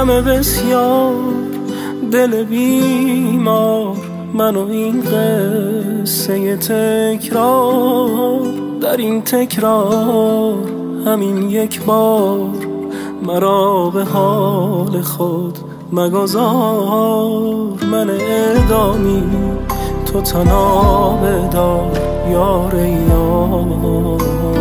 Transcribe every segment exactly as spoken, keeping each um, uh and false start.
غم بسیار، دل بیمار، من و این قصه تکرار. در این تکرار همین یک بار مرا به حال خود مگذار. من اعدامی تو تنها بدار یار یار.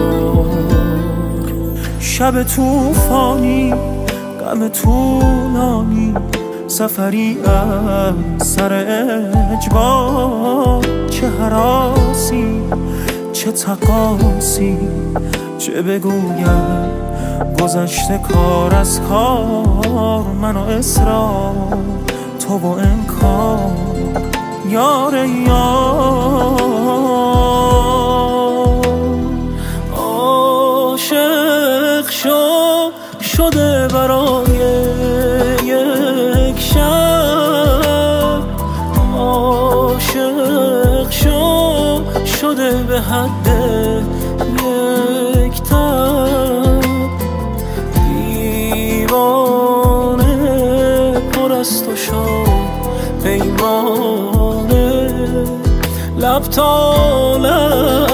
شب توفانی غم طولانی، سفری از سر اجبار. چه هراسی چه تقاسی، چه بگویم گذشته کار از کار. من و اصرار تو و انکار یار یار. عاشق شو شده برای یک شب، عاشق شو شده به حد یک تب. دیوانه پر از تو شد پیمانه، لب تا لب.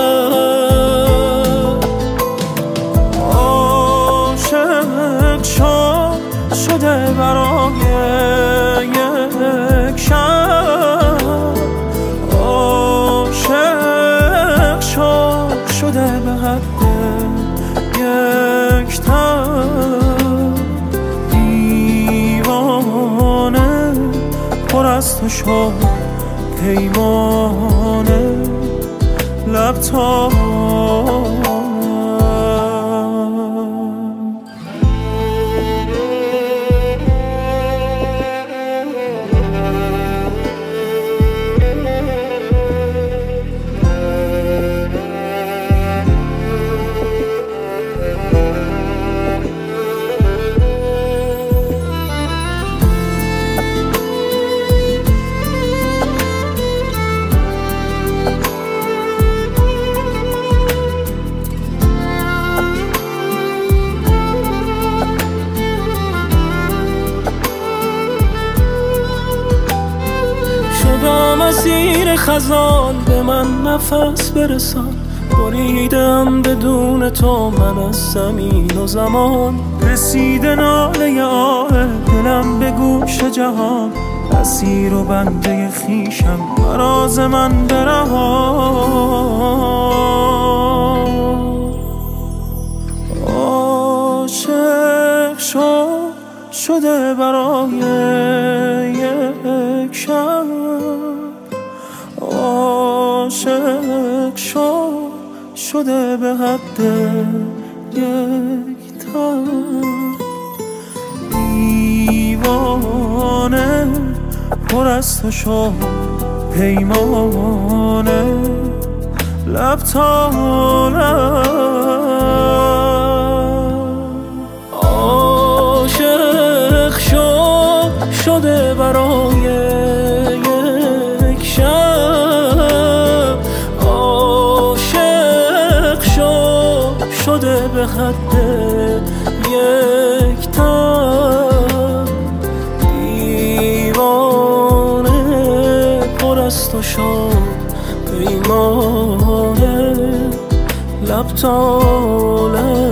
عاشق شو شده برای یک شب، عاشق شو شده به حد یک تب. دیوانه پر از تو شد پیمانه، لب تا مسیر خزان. به من نفس برسان، بریدم بدون تو من از زمین و زمان. رسیده ناله آه دلم به گوش جهان، اسیر و بنده خیشم مراز من برهان. عاشق شو شده برای یک شب، عاشق شو شده به حد یک تب. دیوانه پر از تو شد پیمانه، لب تا لب. عاشق شو شده برای یک شب، عاشق شو شده به حد یک تب. دیوانه پر از تو شد پیمانه، لب تا لب.